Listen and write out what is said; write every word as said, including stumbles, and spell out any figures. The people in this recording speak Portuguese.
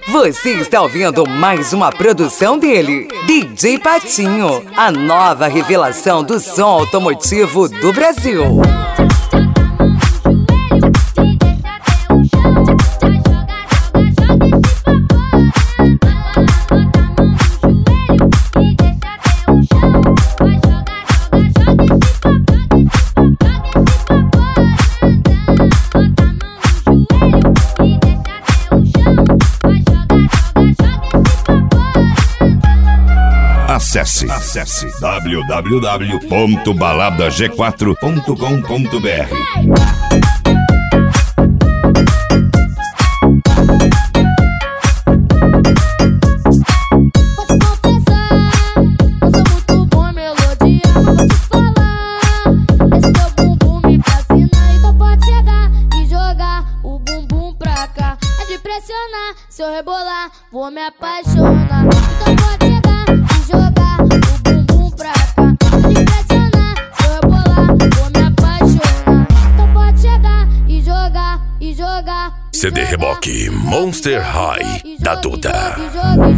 Você está ouvindo mais uma produção dele, D J Patinho, a nova revelação do som automotivo do Brasil. Acesse, acesse w w w ponto balada g quatro ponto com ponto b r. Se eu rebolar, vou me apaixonar. Então pode chegar e jogar o bumbum pra cá. Pode pressionar, se eu rebolar, vou me apaixonar. Então pode chegar e jogar, e jogar. C D Reboque Monster High da Duda.